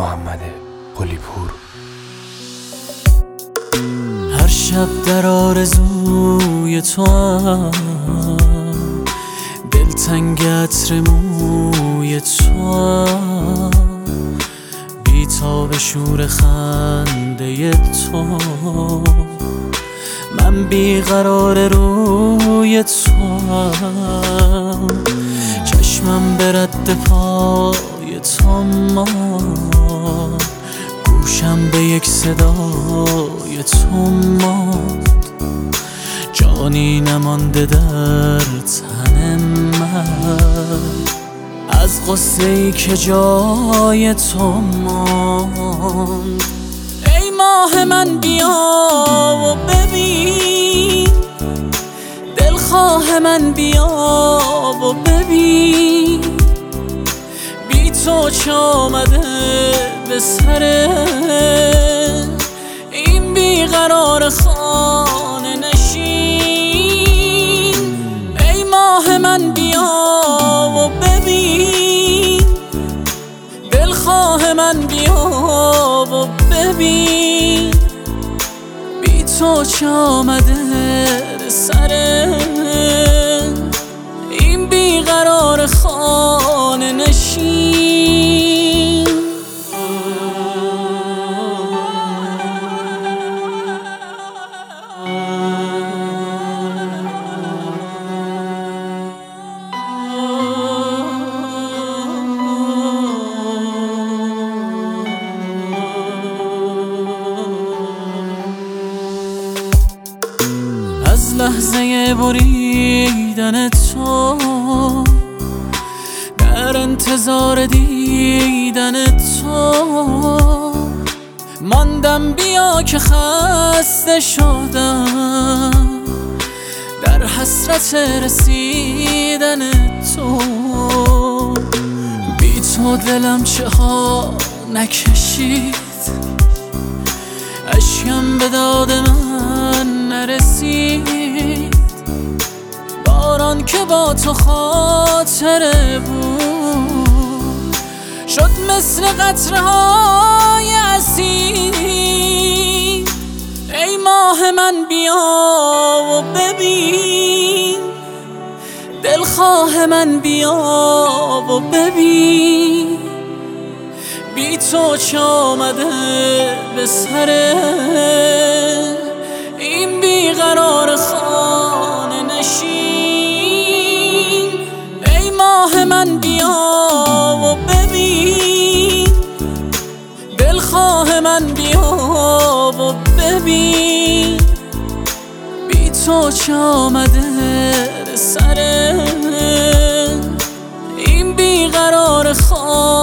محمد قلی‌پور. هر شب در آرزوی تو هم، دلتنگ عطر موی تو هم، بی تاب شور خنده تو، من بیقرار روی تو هم، چشمم به رد پای تو ماند، گوشم به یک صدای تو ماند، جانی نمانده در تن من از غصه ای که جای تو ماند. ای ماه من بیا و ببین، دلخواه من بیا و ببین، بی تو چه آمده به سر این بیقرار خانه نشین. ای ماه من بیا و ببین، دلخواه من بیا و ببین، بی تو چه آمده به سر این بیقرار خانه نشین. از لحظه بریدن تو، در انتظار دیدن تو ماندم، بیا که خسته شدم در حسرت رسیدن تو. بی تو دلم چه ها نکشید، اشکم به داد من نرسید، باران که با تو خاطره بود شد مثل قطره‌های اسید. ای ماه من بیا و ببین، دلخواه من بیا و ببین، بی تو چه آمده به سر این بیقرار خانه نشین. ای ماه من بیا و ببین، دلخواه من بیا و ببین، بی تو چه آمده به سر این بیقرار خانه